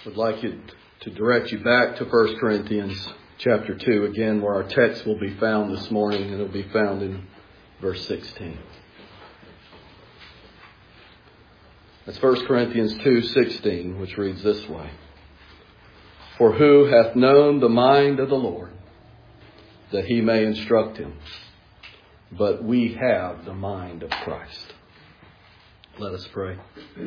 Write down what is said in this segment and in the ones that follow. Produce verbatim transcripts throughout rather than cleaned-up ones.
would like you to direct you back to First Corinthians chapter two again, where our text will be found this morning, and it'll be found in verse sixteen. That's First Corinthians two sixteen, which reads this way. For who hath known the mind of the Lord, that he may instruct him? But we have the mind of Christ. Let us pray.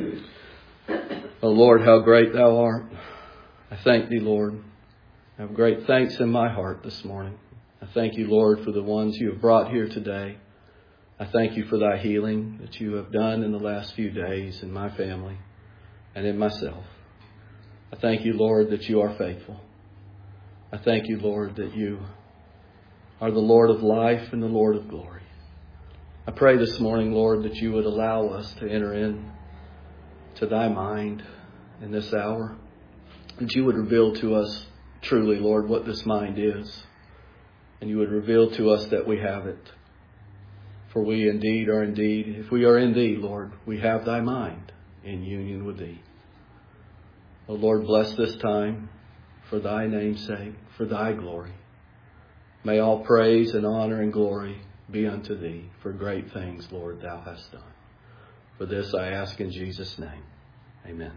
O Lord, how great thou art. I thank thee, Lord. I have great thanks in my heart this morning. I thank you, Lord, for the ones you have brought here today. I thank you for thy healing that you have done in the last few days in my family and in myself. I thank you, Lord, that you are faithful. I thank you, Lord, that you are the Lord of life and the Lord of glory. I pray this morning, Lord, that you would allow us to enter in to thy mind in this hour. That you would reveal to us truly, Lord, what this mind is. And you would reveal to us that we have it. For we indeed are indeed, if we are in thee, Lord, we have thy mind in union with thee. O Lord, bless this time for thy name's sake, for thy glory. May all praise and honor and glory be unto thee for great things, Lord, thou hast done. For this I ask in Jesus' name. Amen.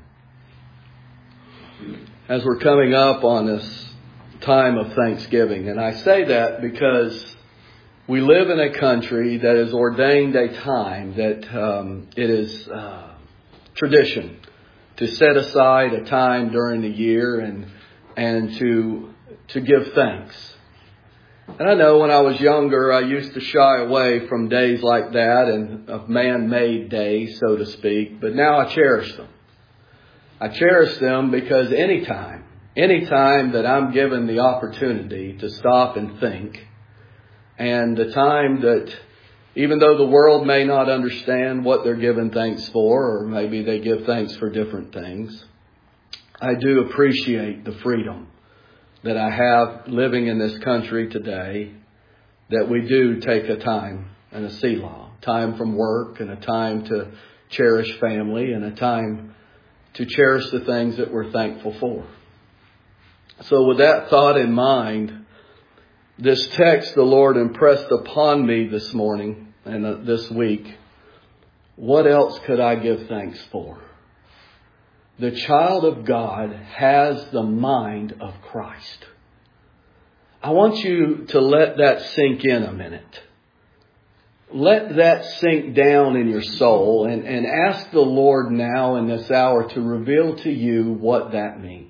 As we're coming up on this time of Thanksgiving, and I say that because we live in a country that has ordained a time that um, it is uh, tradition to set aside a time during the year and and to to give thanks. And I know when I was younger, I used to shy away from days like that and of man-made days, so to speak. But now I cherish them. I cherish them because anytime, anytime that I'm given the opportunity to stop and think, and the time that even though the world may not understand what they're giving thanks for, or maybe they give thanks for different things, I do appreciate the freedom that I have living in this country today, that we do take a time and a selah, time from work and a time to cherish family and a time to cherish the things that we're thankful for. So with that thought in mind, this text the Lord impressed upon me this morning and uh, this week. What else could I give thanks for? The child of God has the mind of Christ. I want you to let that sink in a minute. Let that sink down in your soul and, and ask the Lord now in this hour to reveal to you what that means.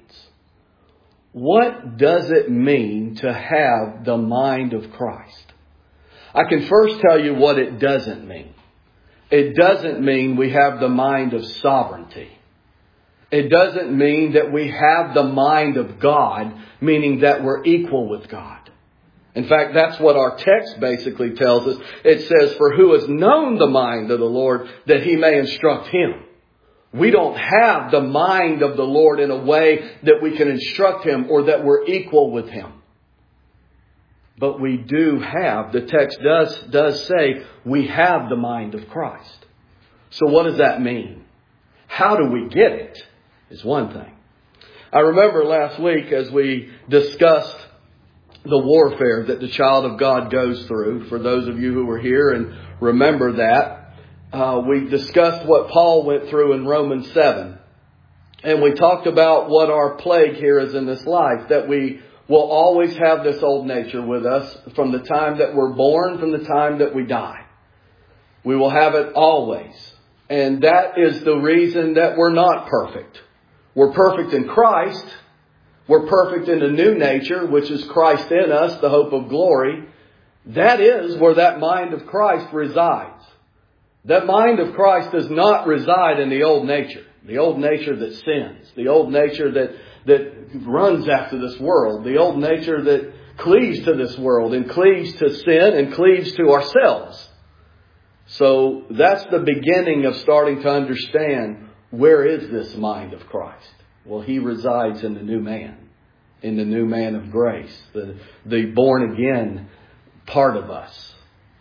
What does it mean to have the mind of Christ? I can first tell you what it doesn't mean. It doesn't mean we have the mind of sovereignty. It doesn't mean that we have the mind of God, meaning that we're equal with God. In fact, that's what our text basically tells us. It says, for who has known the mind of the Lord, that he may instruct him. We don't have the mind of the Lord in a way that we can instruct him or that we're equal with him. But we do have, the text does, does say, we have the mind of Christ. So what does that mean? How do we get it? Is one thing. I remember last week as we discussed the warfare that the child of God goes through. For those of you who were here and remember that, uh, we discussed what Paul went through in Romans seven. And we talked about what our plague here is in this life. That we will always have this old nature with us from the time that we're born, from the time that we die. We will have it always. And that is the reason that we're not perfect. We're perfect in Christ. We're perfect in the new nature, which is Christ in us, the hope of glory. That is where that mind of Christ resides. That mind of Christ does not reside in the old nature. The old nature that sins. The old nature that, that runs after this world. The old nature that cleaves to this world and cleaves to sin and cleaves to ourselves. So that's the beginning of starting to understand, where is this mind of Christ? Well, he resides in the new man, in the new man of grace, the, the born again part of us.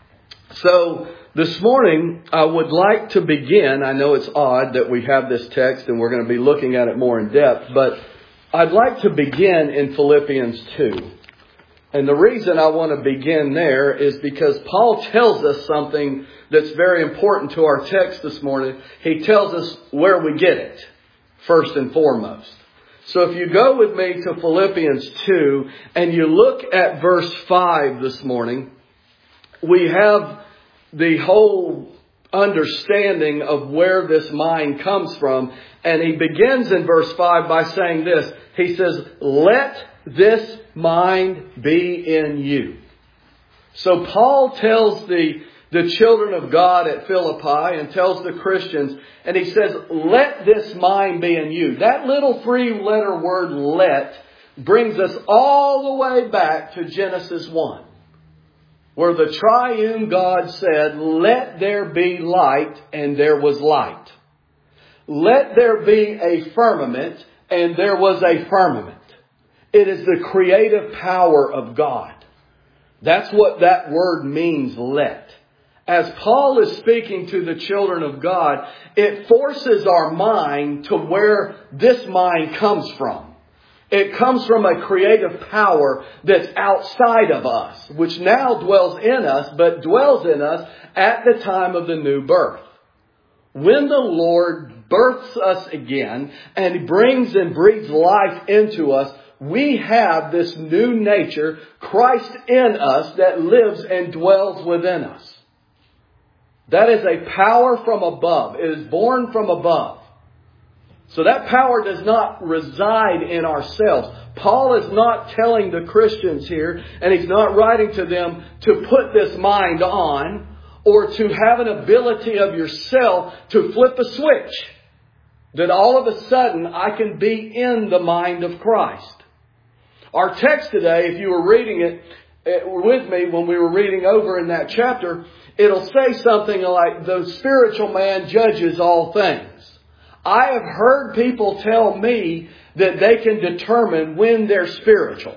So this morning, I would like to begin. I know it's odd that we have this text and we're going to be looking at it more in depth, but I'd like to begin in Philippians two. And the reason I want to begin there is because Paul tells us something that's very important to our text this morning. He tells us where we get it, first and foremost. So if you go with me to Philippians two and you look at verse five this morning, we have the whole understanding of where this mind comes from. And he begins in verse five by saying this. He says, let this mind be in you. So Paul tells the, the children of God at Philippi and tells the Christians, and he says, let this mind be in you. That little three-letter word let brings us all the way back to Genesis one, where the triune God said, let there be light, and there was light. Let there be a firmament, and there was a firmament. It is the creative power of God. That's what that word means, let. As Paul is speaking to the children of God, it forces our mind to where this mind comes from. It comes from a creative power that's outside of us, which now dwells in us, but dwells in us at the time of the new birth. When the Lord births us again and brings and breathes life into us, we have this new nature, Christ in us, that lives and dwells within us. That is a power from above. It is born from above. So that power does not reside in ourselves. Paul is not telling the Christians here, and he's not writing to them to put this mind on or to have an ability of yourself to flip a switch. That all of a sudden I can be in the mind of Christ. Our text today, if you were reading it with me when we were reading over in that chapter, it'll say something like, the spiritual man judges all things. I have heard people tell me that they can determine when they're spiritual.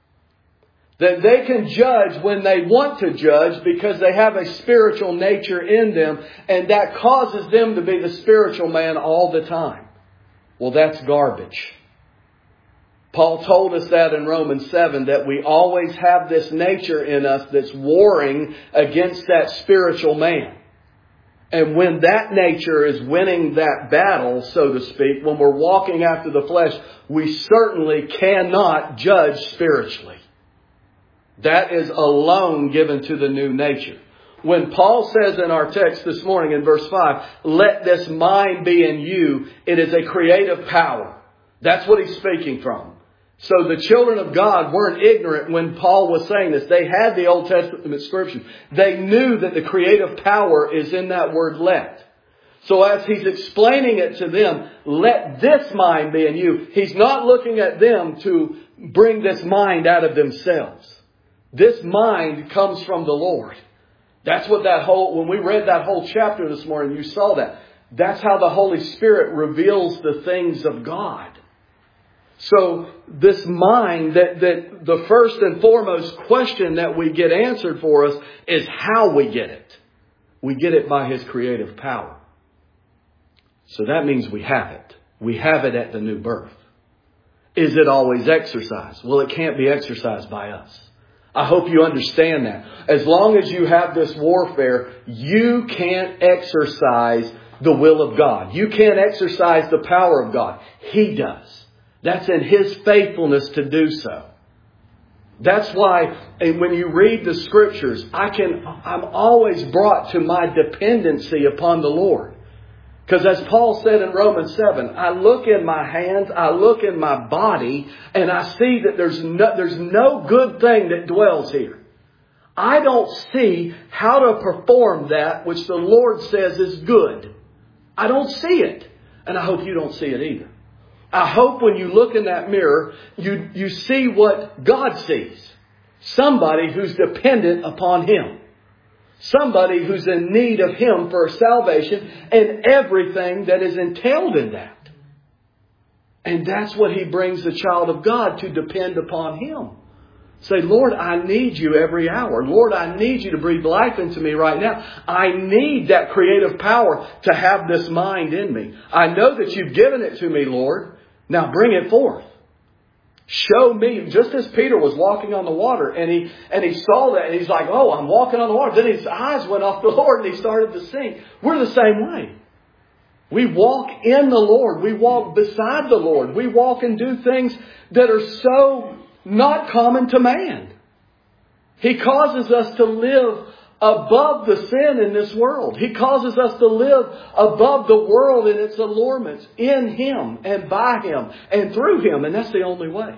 That they can judge when they want to judge because they have a spiritual nature in them, and that causes them to be the spiritual man all the time. Well, that's garbage. Paul told us that in Romans seven, that we always have this nature in us that's warring against that spiritual man. And when that nature is winning that battle, so to speak, when we're walking after the flesh, we certainly cannot judge spiritually. That is alone given to the new nature. When Paul says in our text this morning in verse five, let this mind be in you, it is a creative power. That's what he's speaking from. So the children of God weren't ignorant when Paul was saying this. They had the Old Testament scriptures. They knew that the creative power is in that word let. So as he's explaining it to them, let this mind be in you. He's not looking at them to bring this mind out of themselves. This mind comes from the Lord. That's what that whole, when we read that whole chapter this morning, you saw that. That's how the Holy Spirit reveals the things of God. So this mind, that, that the first and foremost question that we get answered for us is how we get it. We get it by His creative power. So that means we have it. We have it at the new birth. Is it always exercised? Well, it can't be exercised by us. I hope you understand that. As long as you have this warfare, you can't exercise the will of God. You can't exercise the power of God. He does. That's in His faithfulness to do so. That's why when you read the scriptures, I can, I'm always brought to my dependency upon the Lord. Because as Paul said in Romans seven, I look in my hands, I look in my body, and I see that there's no, there's no good thing that dwells here. I don't see how to perform that which the Lord says is good. I don't see it. And I hope you don't see it either. I hope when you look in that mirror, you, you see what God sees. Somebody who's dependent upon Him. Somebody who's in need of Him for salvation and everything that is entailed in that. And that's what He brings the child of God, to depend upon Him. Say, Lord, I need you every hour. Lord, I need you to breathe life into me right now. I need that creative power to have this mind in me. I know that you've given it to me, Lord. Now bring it forth. Show me, just as Peter was walking on the water and he and he saw that and he's like, oh, I'm walking on the water. Then his eyes went off the Lord and he started to sink. We're the same way. We walk in the Lord. We walk beside the Lord. We walk and do things that are so not common to man. He causes us to live above the sin in this world. He causes us to live above the world and its allurements in Him and by Him and through Him. And that's the only way.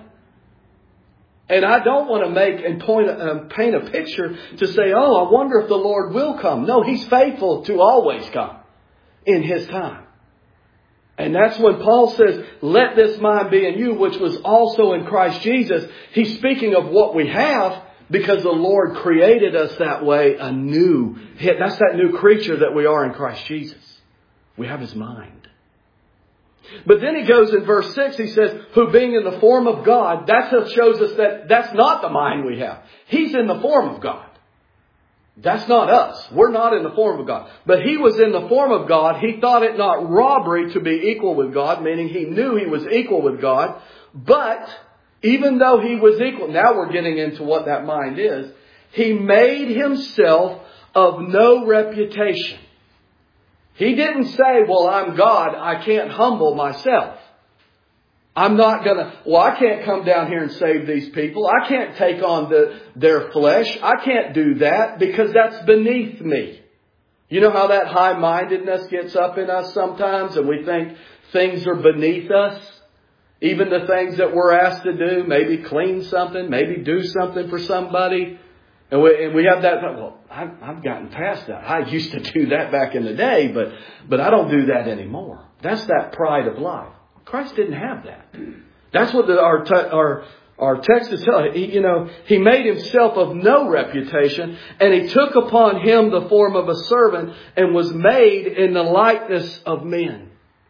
And I don't want to make and point, um, paint a picture to say, oh, I wonder if the Lord will come. No, He's faithful to always come in His time. And that's when Paul says, let this mind be in you, which was also in Christ Jesus. He's speaking of what we have, because the Lord created us that way, anew. That's that new creature that we are in Christ Jesus. We have His mind. But then he goes in verse six, he says, who being in the form of God, that shows us that that's not the mind we have. He's in the form of God. That's not us. We're not in the form of God. But He was in the form of God. He thought it not robbery to be equal with God, meaning He knew He was equal with God. But even though He was equal, now we're getting into what that mind is. He made Himself of no reputation. He didn't say, well, I'm God. I can't humble myself. I'm not going to, well, I can't come down here and save these people. I can't take on the, their flesh. I can't do that because that's beneath me. You know how that high-mindedness gets up in us sometimes and we think things are beneath us? Even the things that we're asked to do, maybe clean something, maybe do something for somebody. And we, and we have that, well, I've, I've gotten past that. I used to do that back in the day, but, but I don't do that anymore. That's that pride of life. Christ didn't have that. That's what the, our, our, our text is telling. He, you know, He made Himself of no reputation, and He took upon Him the form of a servant and was made in the likeness of men.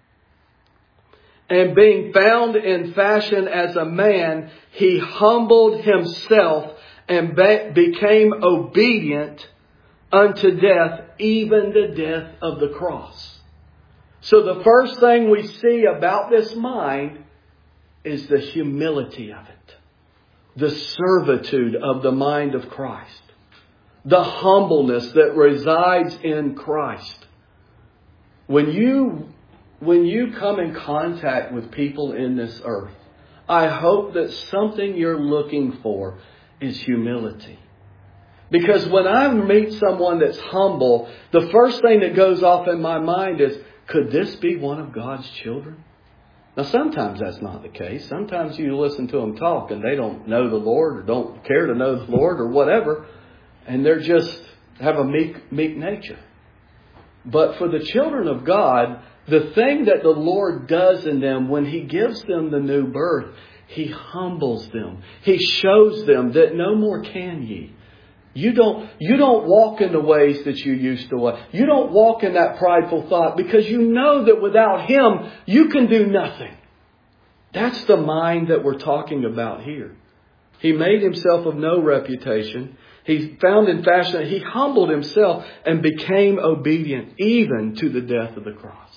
And being found in fashion as a man, He humbled Himself and be- became obedient unto death, even the death of the cross. So the first thing we see about this mind is the humility of it. The servitude of the mind of Christ. The humbleness that resides in Christ. When you, when you come in contact with people in this earth, I hope that something you're looking for is humility. Because when I meet someone that's humble, the first thing that goes off in my mind is, could this be one of God's children? Now, sometimes that's not the case. Sometimes you listen to them talk and they don't know the Lord or don't care to know the Lord or whatever. And they're just have a meek, meek nature. But for the children of God, the thing that the Lord does in them when He gives them the new birth, He humbles them. He shows them that no more can ye. You don't, you don't walk in the ways that you used to walk. You don't walk in that prideful thought because you know that without Him, you can do nothing. That's the mind that we're talking about here. He made Himself of no reputation. He found in fashion, He humbled Himself and became obedient even to the death of the cross.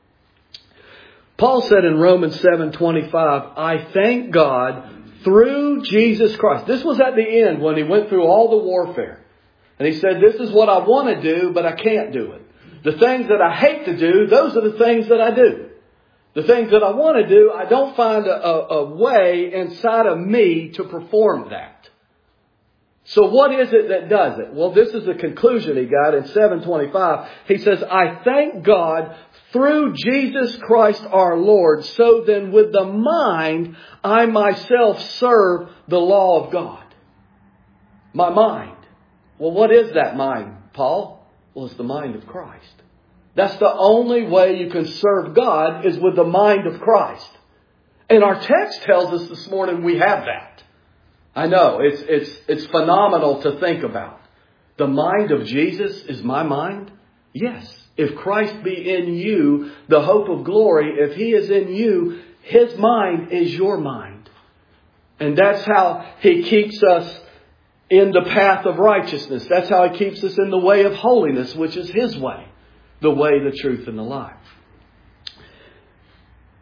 Paul said in Romans seven twenty-five, I thank God through Jesus Christ. This was at the end when He went through all the warfare. And He said, this is what I want to do, but I can't do it. The things that I hate to do, those are the things that I do. The things that I want to do, I don't find a, a, a way inside of me to perform that. So what is it that does it? Well, this is the conclusion he got in seven twenty-five. He says, I thank God through Jesus Christ our Lord. So then with the mind, I myself serve the law of God. My mind. Well, what is that mind, Paul? Well, it's the mind of Christ. That's the only way you can serve God is with the mind of Christ. And our text tells us this morning we have that. I know, it's, it's, it's phenomenal to think about. The mind of Jesus is my mind? Yes. If Christ be in you, the hope of glory, if He is in you, His mind is your mind. And that's how He keeps us in the path of righteousness. That's how He keeps us in the way of holiness, which is His way. The way, the truth, and the life.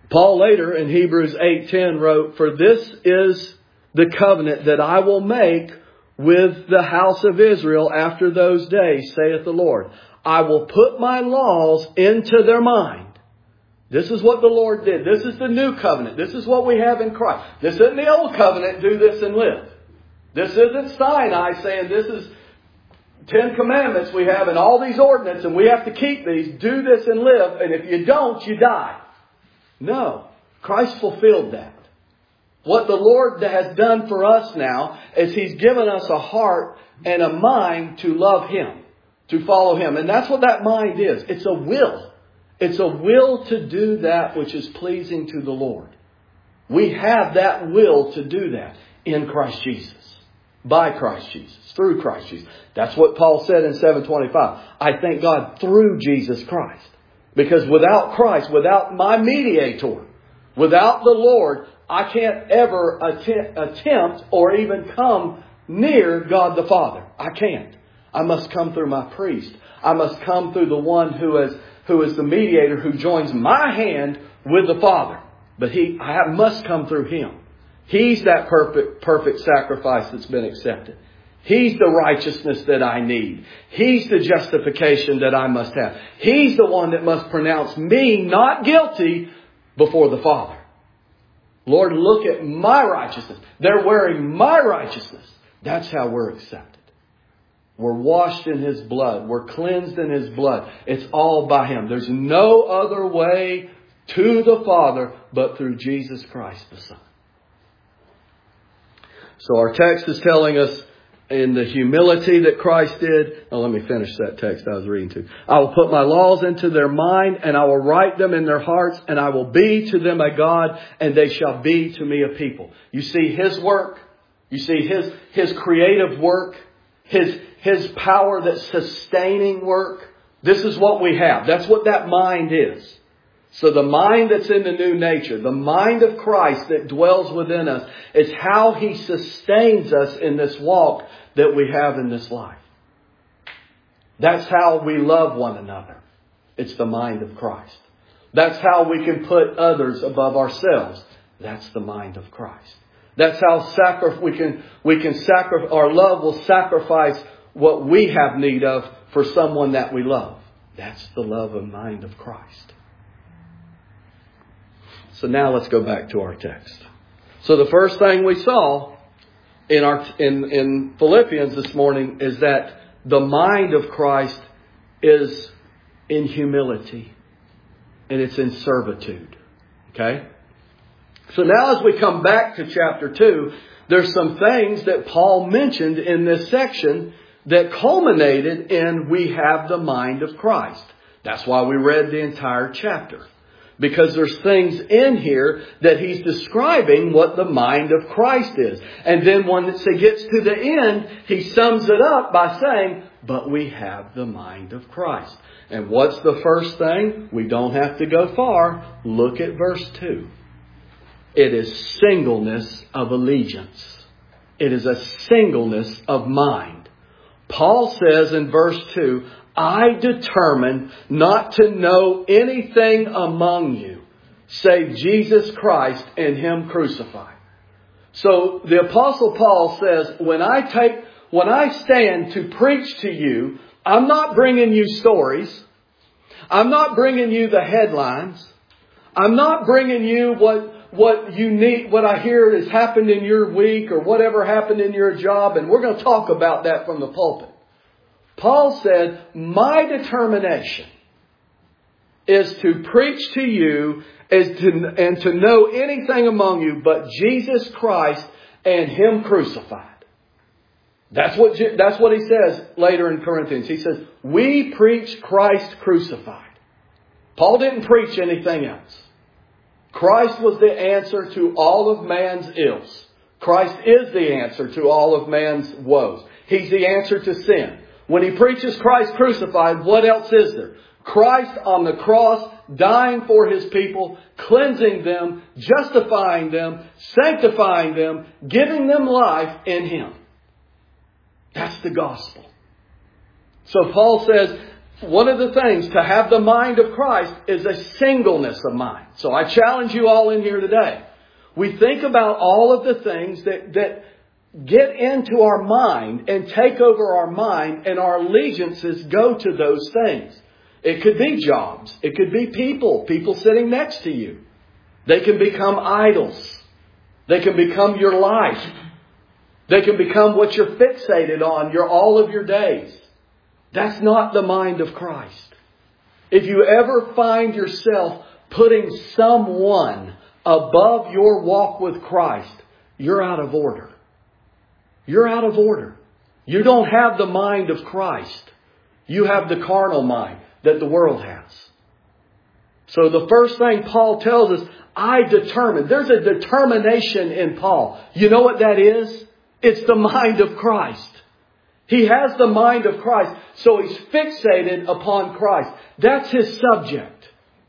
Paul later in Hebrews eight ten wrote, "For this is the covenant that I will make with the house of Israel after those days, saith the Lord. I will put my laws into their mind." This is what the Lord did. This is the new covenant. This is what we have in Christ. This isn't the old covenant, do this and live. This isn't Sinai saying this is Ten Commandments we have and all these ordinances and we have to keep these. Do this and live. And if you don't, you die. No. Christ fulfilled that. What the Lord has done for us now is He's given us a heart and a mind to love Him, to follow Him. And that's what that mind is. It's a will. It's a will to do that which is pleasing to the Lord. We have that will to do that in Christ Jesus. By Christ Jesus. Through Christ Jesus. That's what Paul said in seven twenty-five. I thank God through Jesus Christ. Because without Christ, without my mediator, without the Lord, I can't ever attempt, attempt or even come near God the Father. I can't. I must come through my priest. I must come through the one who is, who is the mediator, who joins my hand with the Father. But he, I must come through Him. He's that perfect, perfect sacrifice that's been accepted. He's the righteousness that I need. He's the justification that I must have. He's the one that must pronounce me not guilty before the Father. Lord, look at my righteousness. They're wearing my righteousness. That's how we're accepted. We're washed in His blood. We're cleansed in His blood. It's all by Him. There's no other way to the Father but through Jesus Christ the Son. So our text is telling us in the humility that Christ did. Oh, let me finish that text I was reading to. I will put my laws into their mind and I will write them in their hearts and I will be to them a God and they shall be to me a people. You see His work. You see His, His creative work. His, His power that's sustaining work. This is what we have. That's what that mind is. So the mind that's in the new nature, the mind of Christ that dwells within us, is how He sustains us in this walk that we have in this life. That's how we love one another. It's the mind of Christ. That's how we can put others above ourselves. That's the mind of Christ. That's how sacri- we can we can sacrifice. Our love will sacrifice what we have need of for someone that we love. That's the love and mind of Christ. So now let's go back to our text. So the first thing we saw in our in, in Philippians this morning is that the mind of Christ is in humility and it's in servitude. Okay? So now as we come back to chapter two, there's some things that Paul mentioned in this section that culminated in we have the mind of Christ. That's why we read the entire chapter. Because there's things in here that he's describing what the mind of Christ is. And then when it gets to the end, he sums it up by saying, but we have the mind of Christ. And what's the first thing? We don't have to go far. Look at verse two. It is singleness of allegiance. It is a singleness of mind. Paul says in verse two, I determined not to know anything among you save Jesus Christ and Him crucified. So the Apostle Paul says, when I take, when I stand to preach to you, I'm not bringing you stories. I'm not bringing you the headlines. I'm not bringing you what, what you need, what I hear has happened in your week or whatever happened in your job. And we're going to talk about that from the pulpit. Paul said, my determination is to preach to you is to, and to know anything among you but Jesus Christ and Him crucified. That's what, that's what he says later in Corinthians. He says, we preach Christ crucified. Paul didn't preach anything else. Christ was the answer to all of man's ills. Christ is the answer to all of man's woes. He's the answer to sin. When he preaches Christ crucified, what else is there? Christ on the cross, dying for His people, cleansing them, justifying them, sanctifying them, giving them life in Him. That's the gospel. So Paul says, one of the things to have the mind of Christ is a singleness of mind. So I challenge you all in here today. We think about all of the things that, that get into our mind and take over our mind, and our allegiances go to those things. It could be jobs. It could be people. People sitting next to you. They can become idols. They can become your life. They can become what you're fixated on your all of your days. That's not the mind of Christ. If you ever find yourself putting someone above your walk with Christ, you're out of order. You're out of order. You don't have the mind of Christ. You have the carnal mind that the world has. So the first thing Paul tells us, I determine. There's a determination in Paul. You know what that is? It's the mind of Christ. He has the mind of Christ, so he's fixated upon Christ. That's his subject.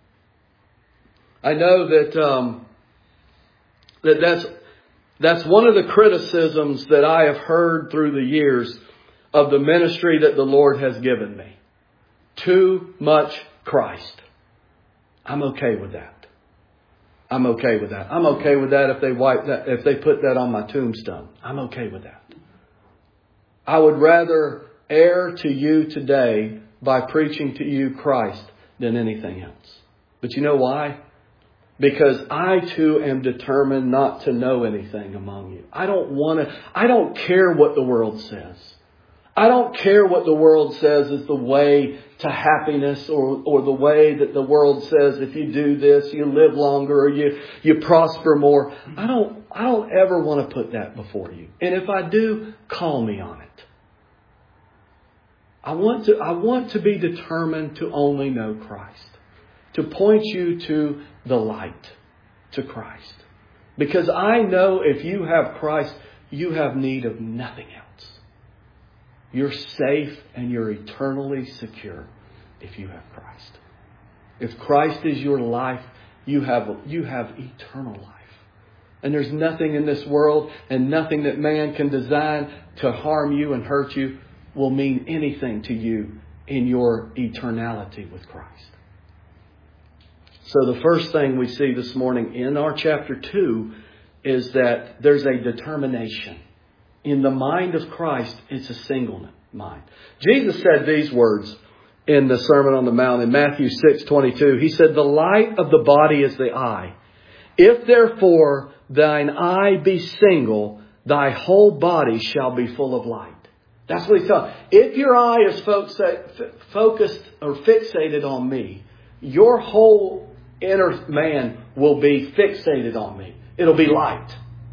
I know that um, that that's that's one of the criticisms that I have heard through the years of the ministry that the Lord has given me. Too much Christ. I'm okay with that. I'm okay with that. I'm okay with that if they wipe that, if they put that on my tombstone. I'm okay with that. I would rather err to you today by preaching to you Christ than anything else. But you know why? Because I too am determined not to know anything among you. I don't want to, I don't care what the world says. I don't care what the world says is the way to happiness, or, or the way that the world says if you do this, you live longer, or you, you prosper more. I don't, I don't ever want to put that before you. And if I do, call me on it. I want to, I want to be determined to only know Christ. To point you to the light, to Christ. Because I know if you have Christ, you have need of nothing else. You're safe and you're eternally secure if you have Christ. If Christ is your life, you have, you have eternal life. And there's nothing in this world and nothing that man can design to harm you and hurt you will mean anything to you in your eternality with Christ. So the first thing we see this morning in our chapter two is that there's a determination. In the mind of Christ, it's a single mind. Jesus said these words in the Sermon on the Mount in Matthew six twenty-two. He said, the light of the body is the eye. If therefore thine eye be single, thy whole body shall be full of light. That's what he's telling. If your eye is focused or fixated on me, your whole inner man will be fixated on me. It'll be light.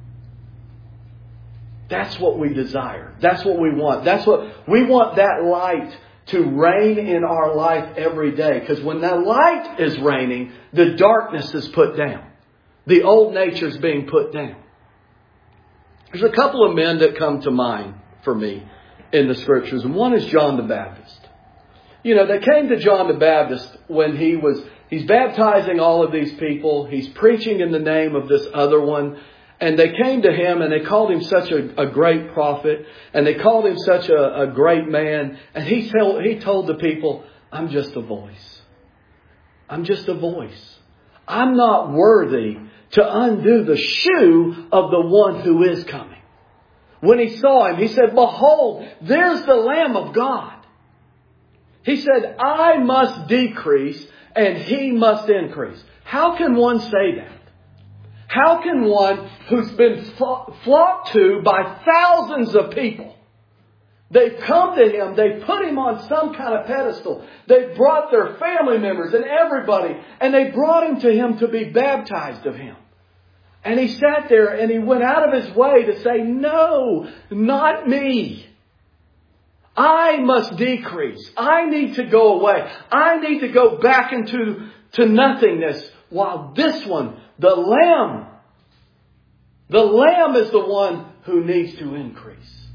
That's what we desire. That's what we want. That's what we want, that light to reign in our life every day. Because when that light is reigning, the darkness is put down. The old nature is being put down. There's a couple of men that come to mind for me in the scriptures. And one is John the Baptist. You know, they came to John the Baptist when he was, he's baptizing all of these people. He's preaching in the name of this other one. And they came to him and they called him such a, a great prophet. And they called him such a, a great man. And he told, he told the people, I'm just a voice. I'm just a voice. I'm not worthy to undo the shoe of the one who is coming. When he saw him, he said, behold, there's the Lamb of God. He said, I must decrease and he must increase. How can one say that? How can one who's been flocked to by thousands of people, they've come to him, they put him on some kind of pedestal, they brought their family members and everybody, and they brought him to him to be baptized of him. And he sat there and he went out of his way to say, no, not me. I must decrease. I need to go away. I need to go back into to nothingness, while this one, the Lamb, the Lamb is the one who needs to increase.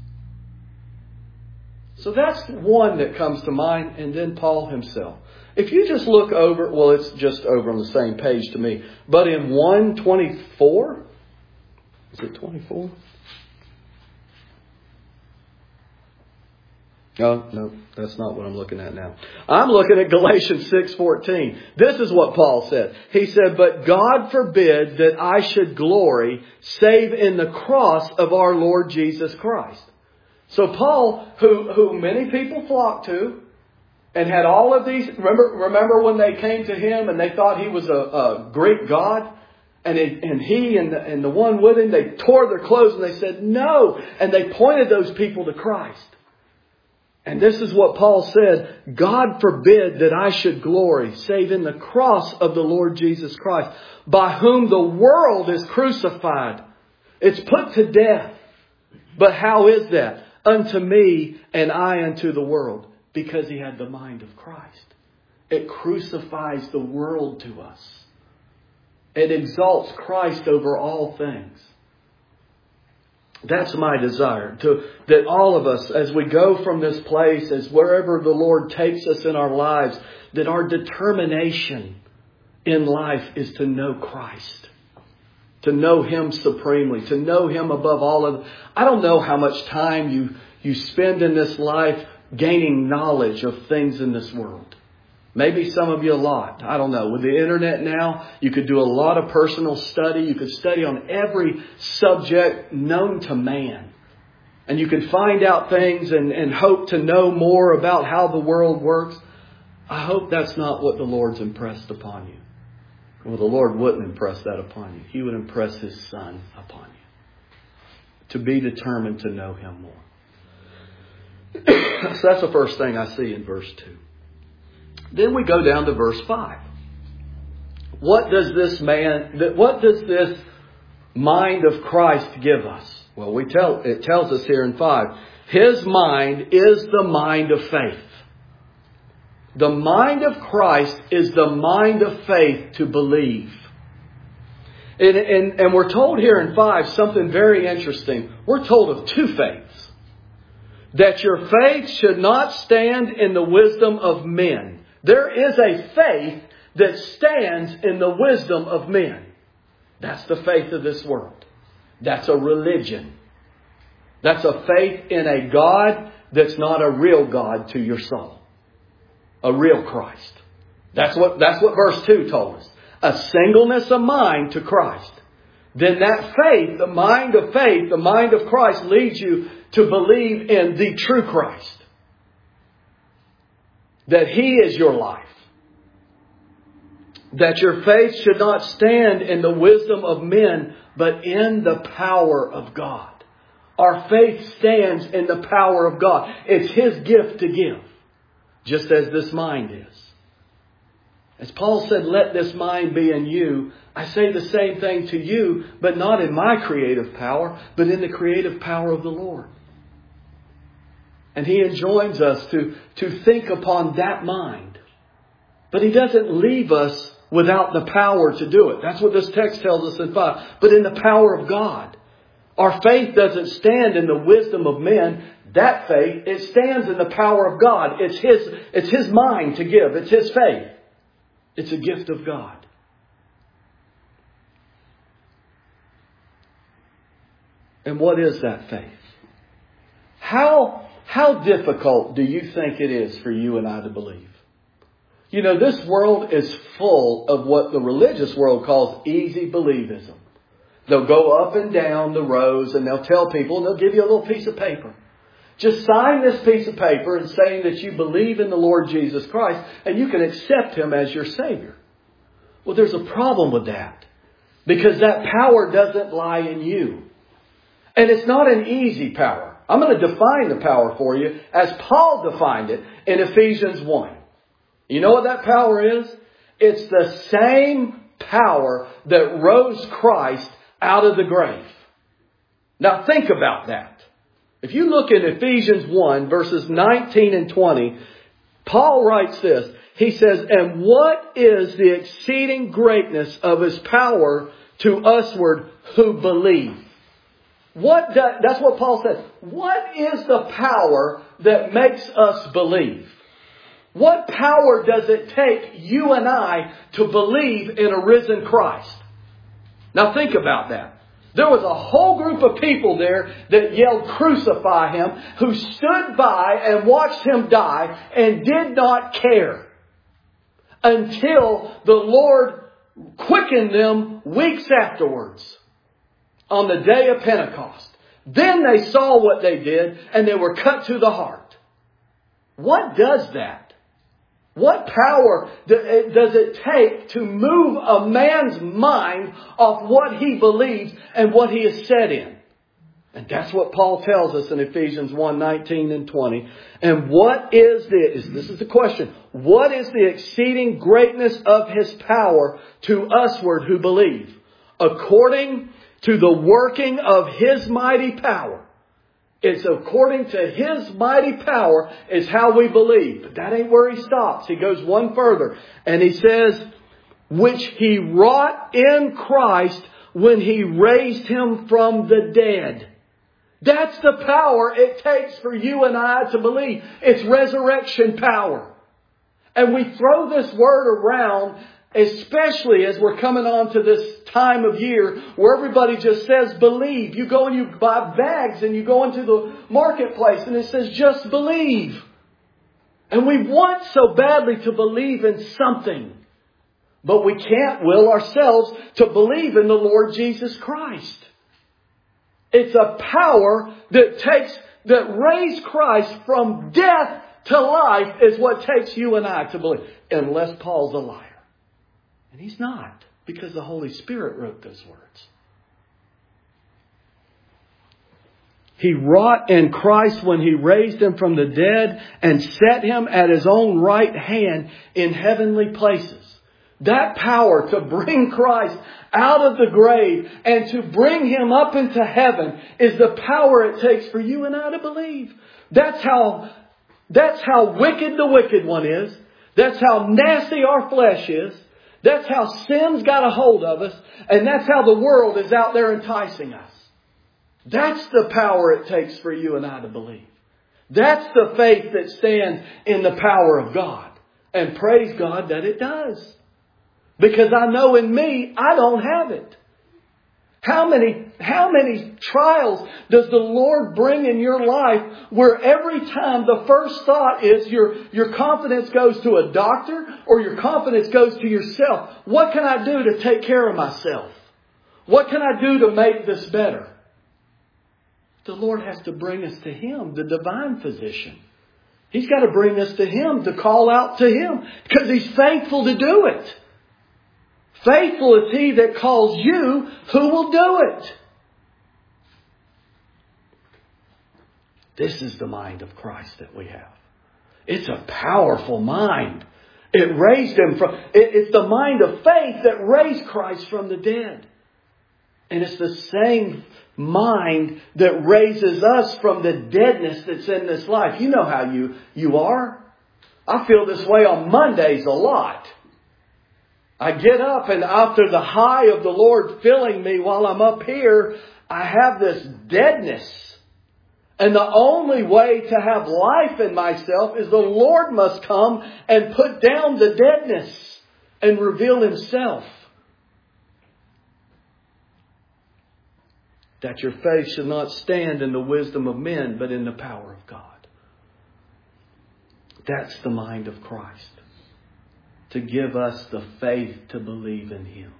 So that's one that comes to mind. And then Paul himself. If you just look over, well, it's just over on the same page to me. But in one twenty-four, is it twenty-four? Oh, no, that's not what I'm looking at now. I'm looking at Galatians six fourteen. This is what Paul said. He said, but God forbid that I should glory save in the cross of our Lord Jesus Christ. So Paul, who, who many people flocked to, and had all of these, remember, remember when they came to him and they thought he was a, a Greek god? And, it, and he and the, and the one with him, they tore their clothes and they said, no. And they pointed those people to Christ. And this is what Paul said, God forbid that I should glory, save in the cross of the Lord Jesus Christ, by whom the world is crucified. It's put to death. But how is that? Unto me and I unto the world. Because he had the mind of Christ. It crucifies the world to us. It exalts Christ over all things. That's my desire. To, that all of us, as we go from this place, as wherever the Lord takes us in our lives, that our determination in life is to know Christ. To know Him supremely. To know Him above all of... I don't know how much time you, you spend in this life gaining knowledge of things in this world. Maybe some of you a lot. I don't know. With the internet now, you could do a lot of personal study. You could study on every subject known to man. And you could find out things and, and hope to know more about how the world works. I hope that's not what the Lord's impressed upon you. Well, the Lord wouldn't impress that upon you. He would impress His Son upon you. To be determined to know Him more. So that's the first thing I see in verse two. Then we go down to verse five. What does this man, what does this mind of Christ give us? Well, we tell, it tells us here in five. His mind is the mind of faith. The mind of Christ is the mind of faith to believe. And, and, and we're told here in five something very interesting. We're told of two faiths. That your faith should not stand in the wisdom of men. There is a faith that stands in the wisdom of men. That's the faith of this world. That's a religion. That's a faith in a God that's not a real God to your soul. A real Christ. That's what, that's what verse two told us. A singleness of mind to Christ. Then that faith, the mind of faith, the mind of Christ leads you to believe in the true Christ. That He is your life. That your faith should not stand in the wisdom of men, but in the power of God. Our faith stands in the power of God. It's His gift to give. Just as this mind is. As Paul said, let this mind be in you. I say the same thing to you, but not in my creative power, but in the creative power of the Lord. And He enjoins us to, to think upon that mind. But He doesn't leave us without the power to do it. That's what this text tells us in five. But in the power of God. Our faith doesn't stand in the wisdom of men. That faith, it stands in the power of God. It's His, it's His mind to give. It's His faith. It's a gift of God. And what is that faith? How, how difficult do you think it is for you and I to believe? You know, this world is full of what the religious world calls easy believism. They'll go up and down the rows and they'll tell people, and they'll give you a little piece of paper. Just sign this piece of paper and saying that you believe in the Lord Jesus Christ and you can accept Him as your Savior. Well, there's a problem with that. Because that power doesn't lie in you. And it's not an easy power. I'm going to define the power for you as Paul defined it in Ephesians one. You know what that power is? It's the same power that rose Christ out of the grave. Now think about that. If you look in Ephesians one, verses nineteen and twenty, Paul writes this. He says, and what is the exceeding greatness of His power to usward who believe? What do, that's what Paul says. What is the power that makes us believe? What power does it take you and I to believe in a risen Christ? Now think about that. There was a whole group of people there that yelled, "Crucify Him," who stood by and watched Him die and did not care until the Lord quickened them weeks afterwards on the day of Pentecost. Then they saw what they did and they were cut to the heart. What does that? What power does it take to move a man's mind off what he believes and what he is set in? And that's what Paul tells us in Ephesians one, nineteen and twenty. And what is the, this is the question, what is the exceeding greatness of His power to usward who believe? According to the working of His mighty power. It's according to His mighty power is how we believe. But that ain't where He stops. He goes one further. And He says, which He wrought in Christ when He raised Him from the dead. That's the power it takes for you and I to believe. It's resurrection power. And we throw this word around, especially as we're coming on to this time of year where everybody just says believe. You go and you buy bags and you go into the marketplace and it says just believe. And we want so badly to believe in something. But we can't will ourselves to believe in the Lord Jesus Christ. It's a power that takes, that raised Christ from death to life is what takes you and I to believe. Unless Paul's a liar. And he's not, because the Holy Spirit wrote those words. He wrought in Christ when He raised Him from the dead and set Him at His own right hand in heavenly places. That power to bring Christ out of the grave and to bring Him up into heaven is the power it takes for you and I to believe. That's how, that's how wicked the wicked one is. That's how nasty our flesh is. That's how sin's got a hold of us. And that's how the world is out there enticing us. That's the power it takes for you and I to believe. That's the faith that stands in the power of God. And praise God that it does. Because I know in me, I don't have it. How many, how many trials does the Lord bring in your life where every time the first thought is your, your confidence goes to a doctor or your confidence goes to yourself? What can I do to take care of myself? What can I do to make this better? The Lord has to bring us to Him, the divine physician. He's got to bring us to Him to call out to Him because He's faithful to do it. Faithful is He that calls you, who will do it. This is the mind of Christ that we have. It's a powerful mind. It raised Him from, it, it's the mind of faith that raised Christ from the dead. And it's the same mind that raises us from the deadness that's in this life. You know how you, you are. I feel this way on Mondays a lot. I get up and after the high of the Lord filling me while I'm up here, I have this deadness. And the only way to have life in myself is the Lord must come and put down the deadness and reveal Himself. That your faith should not stand in the wisdom of men, but in the power of God. That's the mind of Christ. To give us the faith to believe in Him.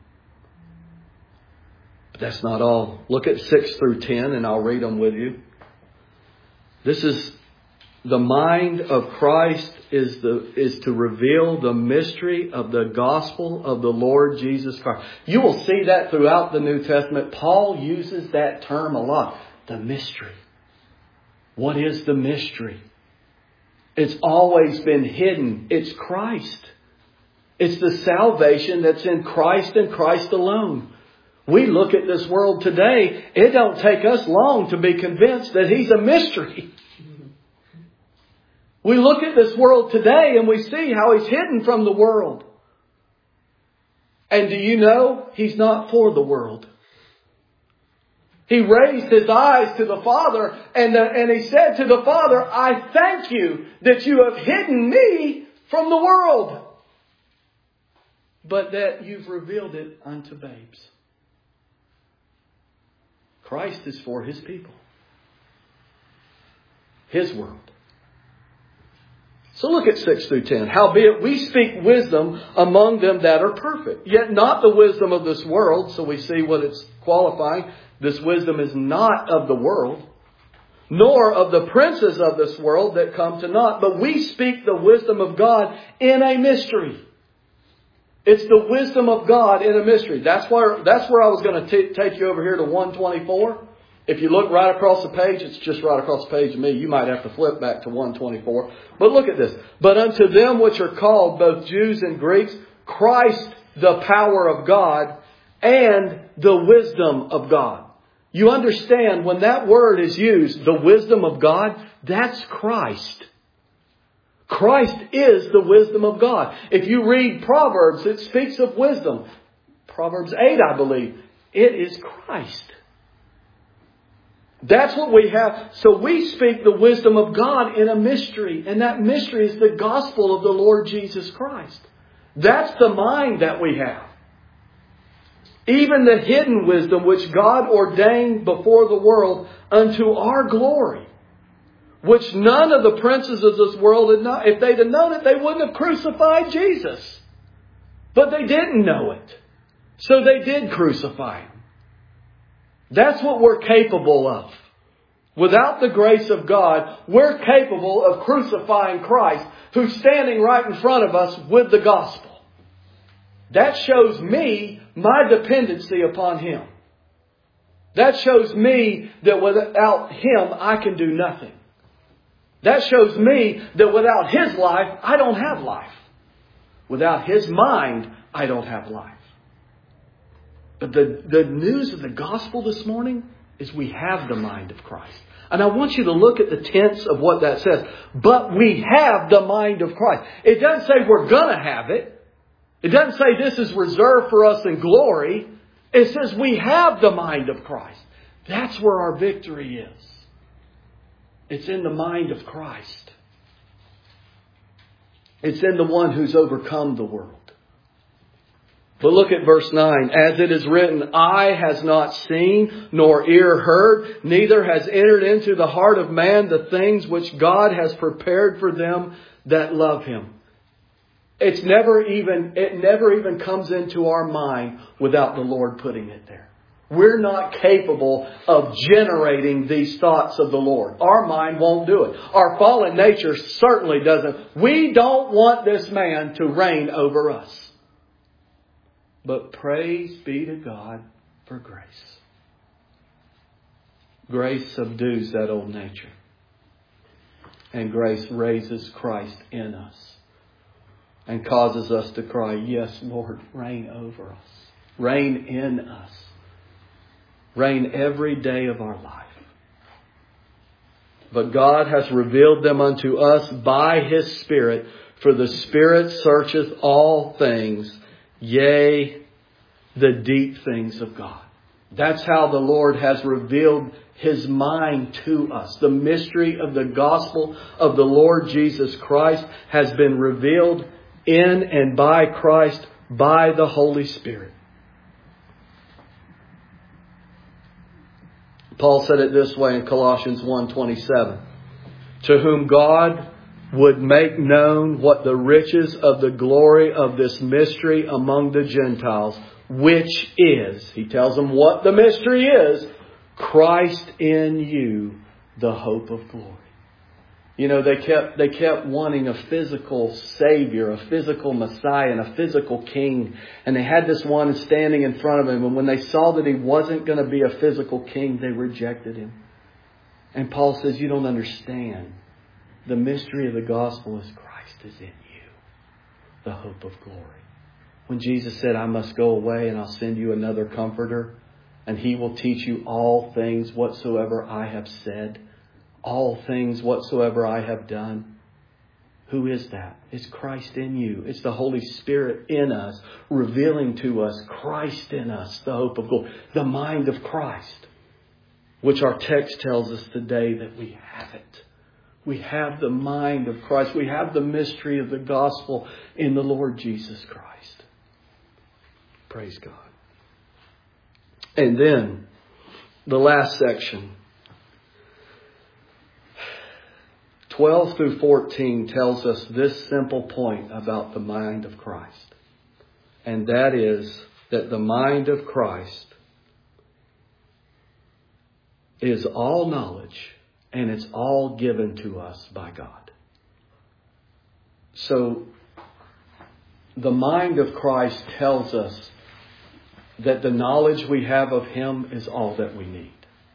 But that's not all. Look at six through ten and I'll read them with you. This is the mind of Christ is the is to reveal the mystery of the gospel of the Lord Jesus Christ. You will see that throughout the New Testament. Paul uses that term a lot. The mystery. What is the mystery? It's always been hidden. It's Christ. It's the salvation that's in Christ and Christ alone. We look at this world today, it don't take us long to be convinced that He's a mystery. We look at this world today and we see how He's hidden from the world. And do you know He's not for the world? He raised His eyes to the Father and, the, and He said to the Father, I thank You that You have hidden Me from the world, but that You've revealed it unto babes. Christ is for His people. His world. So look at six through ten. Howbeit we speak wisdom among them that are perfect, yet not the wisdom of this world. So we see what it's qualifying. This wisdom is not of the world, nor of the princes of this world that come to naught. But we speak the wisdom of God in a mystery. It's the wisdom of God in a mystery. That's where, that's where I was going to t- take you over here to one twenty-four. If you look right across the page, it's just right across the page of me. You might have to flip back to one twenty-four. But look at this. But unto them which are called, both Jews and Greeks, Christ the power of God and the wisdom of God. You understand when that word is used, the wisdom of God, that's Christ. Christ is the wisdom of God. If you read Proverbs, it speaks of wisdom. Proverbs eight, I believe. It is Christ. That's what we have. So we speak the wisdom of God in a mystery. And that mystery is the gospel of the Lord Jesus Christ. That's the mind that we have. Even the hidden wisdom which God ordained before the world unto our glory. Which none of the princes of this world had known. If they'd have known it, they wouldn't have crucified Jesus. But they didn't know it. So they did crucify Him. That's what we're capable of. Without the grace of God, we're capable of crucifying Christ, who's standing right in front of us with the gospel. That shows me my dependency upon Him. That shows me that without Him, I can do nothing. That shows me that without His life, I don't have life. Without His mind, I don't have life. But the, the news of the gospel this morning is we have the mind of Christ. And I want you to look at the tense of what that says. But we have the mind of Christ. It doesn't say we're going to have it. It doesn't say this is reserved for us in glory. It says we have the mind of Christ. That's where our victory is. It's in the mind of Christ. It's in the one who's overcome the world. But look at verse nine. As it is written, eye has not seen, nor ear heard, neither has entered into the heart of man the things which God has prepared for them that love Him. It's never even, it never even comes into our mind without the Lord putting it there. We're not capable of generating these thoughts of the Lord. Our mind won't do it. Our fallen nature certainly doesn't. We don't want this man to reign over us. But praise be to God for grace. Grace subdues that old nature. And grace raises Christ in us. And causes us to cry, yes, Lord, reign over us. Reign in us. Reign every day of our life. But God has revealed them unto us by His Spirit. For the Spirit searcheth all things, yea, the deep things of God. That's how the Lord has revealed His mind to us. The mystery of the gospel of the Lord Jesus Christ has been revealed in and by Christ by the Holy Spirit. Paul said it this way in Colossians one twenty-seven. To whom God would make known what the riches of the glory of this mystery among the Gentiles, which is, he tells them what the mystery is, Christ in you, the hope of glory. You know, they kept they kept wanting a physical Savior, a physical Messiah, and a physical King. And they had this one standing in front of Him. And when they saw that He wasn't going to be a physical King, they rejected Him. And Paul says, you don't understand. The mystery of the gospel is Christ is in you, the hope of glory. When Jesus said, I must go away and I'll send you another comforter, and He will teach you all things whatsoever I have said. All things whatsoever I have done. Who is that? It's Christ in you. It's the Holy Spirit in us, revealing to us Christ in us, the hope of glory. The mind of Christ, which our text tells us today that we have it. We have the mind of Christ. We have the mystery of the gospel in the Lord Jesus Christ. Praise God. And then the last section. twelve through fourteen tells us this simple point about the mind of Christ. And that is that the mind of Christ is all knowledge and it's all given to us by God. So the mind of Christ tells us that the knowledge we have of Him is all that we need.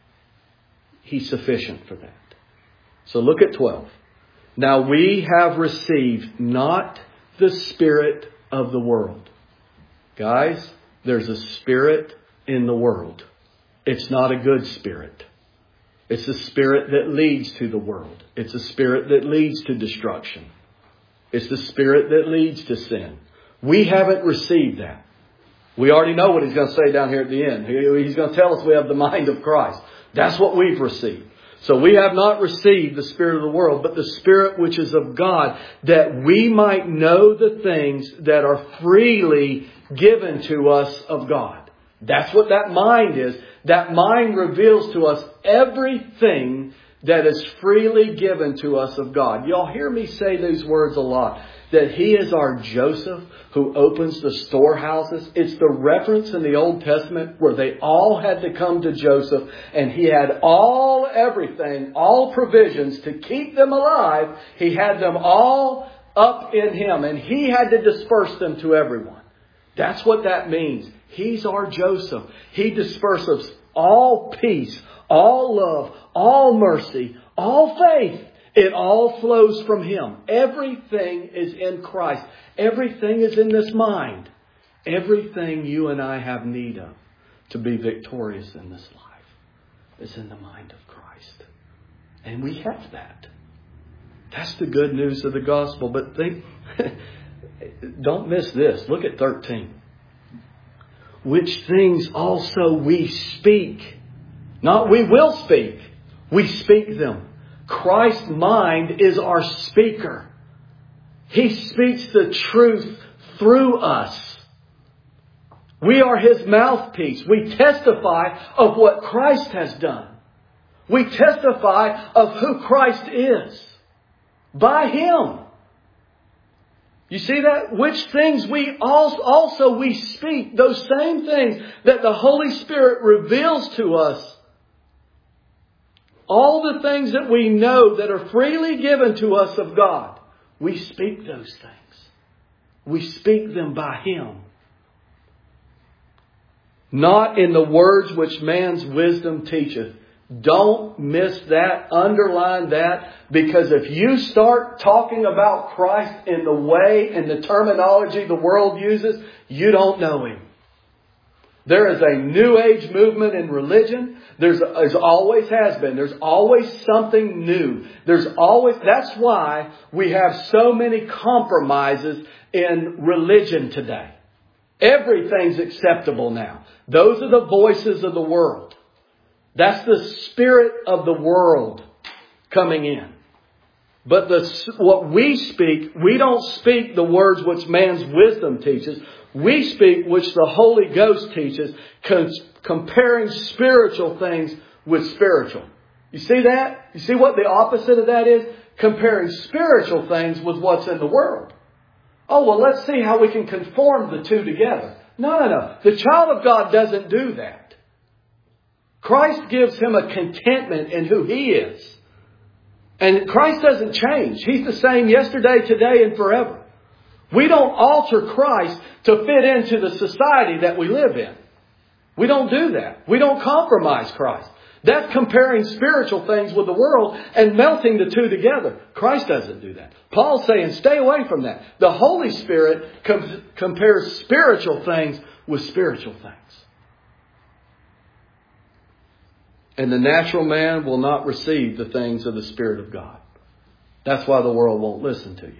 He's sufficient for that. So look at twelve. Now we have received not the spirit of the world. Guys, there's a spirit in the world. It's not a good spirit. It's a spirit that leads to the world. It's a spirit that leads to destruction. It's the spirit that leads to sin. We haven't received that. We already know what He's going to say down here at the end. He's going to tell us we have the mind of Christ. That's what we've received. So we have not received the spirit of the world, but the Spirit which is of God, that we might know the things that are freely given to us of God. That's what that mind is. That mind reveals to us everything that is freely given to us of God. Y'all hear me say these words a lot. That He is our Joseph who opens the storehouses. It's the reference in the Old Testament where they all had to come to Joseph and he had all, everything, all provisions to keep them alive. He had them all up in Him and He had to disperse them to everyone. That's what that means. He's our Joseph. He disperses all peace, all love, all mercy, all faith. It all flows from Him. Everything is in Christ. Everything is in this mind. Everything you and I have need of to be victorious in this life is in the mind of Christ. And we have that. That's the good news of the gospel. But think, don't miss this. Look at thirteen. Which things also we speak. Not we will speak. We speak them. Christ's mind is our speaker. He speaks the truth through us. We are His mouthpiece. We testify of what Christ has done. We testify of who Christ is by Him. You see that? Which things we also, also we speak, those same things that the Holy Spirit reveals to us. All the things that we know that are freely given to us of God, we speak those things. We speak them by Him. Not in the words which man's wisdom teacheth. Don't miss that. Underline that. Because if you start talking about Christ in the way and the terminology the world uses, you don't know Him. There is a New Age movement in religion. There's, there's always has been. There's always something new. There's always, that's why we have so many compromises in religion today. Everything's acceptable now. Those are the voices of the world. That's the spirit of the world coming in. But the, what we speak, we don't speak the words which man's wisdom teaches. We speak which the Holy Ghost teaches, com- comparing spiritual things with spiritual. You see that? You see what the opposite of that is? Comparing spiritual things with what's in the world. Oh, well, let's see how we can conform the two together. No, no, no. The child of God doesn't do that. Christ gives him a contentment in who He is. And Christ doesn't change. He's the same yesterday, today, and forever. We don't alter Christ to fit into the society that we live in. We don't do that. We don't compromise Christ. That's comparing spiritual things with the world and melting the two together. Christ doesn't do that. Paul's saying stay away from that. The Holy Spirit com- compares spiritual things with spiritual things. And the natural man will not receive the things of the Spirit of God. That's why the world won't listen to you.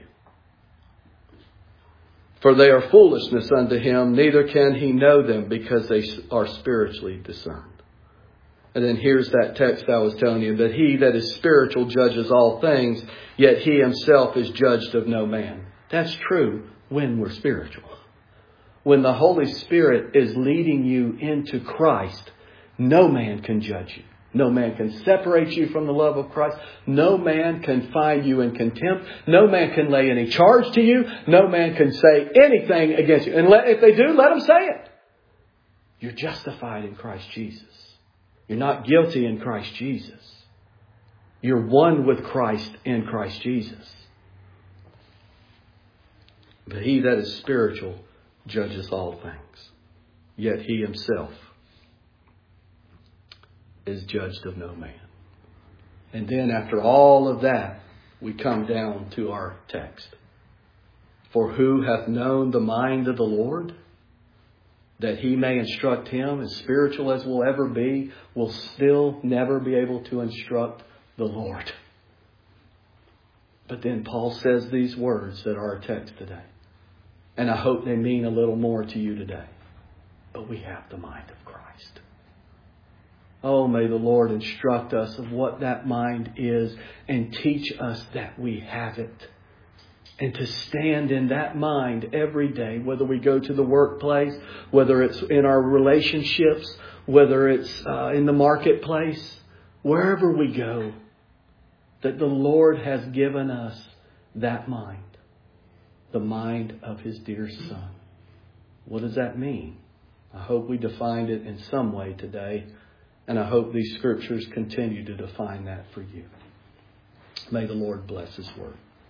For they are foolishness unto him, neither can he know them because they are spiritually discerned. And then here's that text I was telling you, that he that is spiritual judges all things, yet he himself is judged of no man. That's true when we're spiritual. When the Holy Spirit is leading you into Christ, no man can judge you. No man can separate you from the love of Christ. No man can find you in contempt. No man can lay any charge to you. No man can say anything against you. And let, if they do, let them say it. You're justified in Christ Jesus. You're not guilty in Christ Jesus. You're one with Christ in Christ Jesus. But he that is spiritual judges all things. Yet he himself is judged of no man. And then after all of that, we come down to our text. For who hath known the mind of the Lord, that he may instruct him? As spiritual as we'll ever be, we'll still never be able to instruct the Lord. But then Paul says these words that are our text today. And I hope they mean a little more to you today. But we have the mind of Christ. Oh, may the Lord instruct us of what that mind is and teach us that we have it. And to stand in that mind every day, whether we go to the workplace, whether it's in our relationships, whether it's uh, in the marketplace, wherever we go, that the Lord has given us that mind. The mind of His dear Son. What does that mean? I hope we defined it in some way today. And I hope these scriptures continue to define that for you. May the Lord bless His word.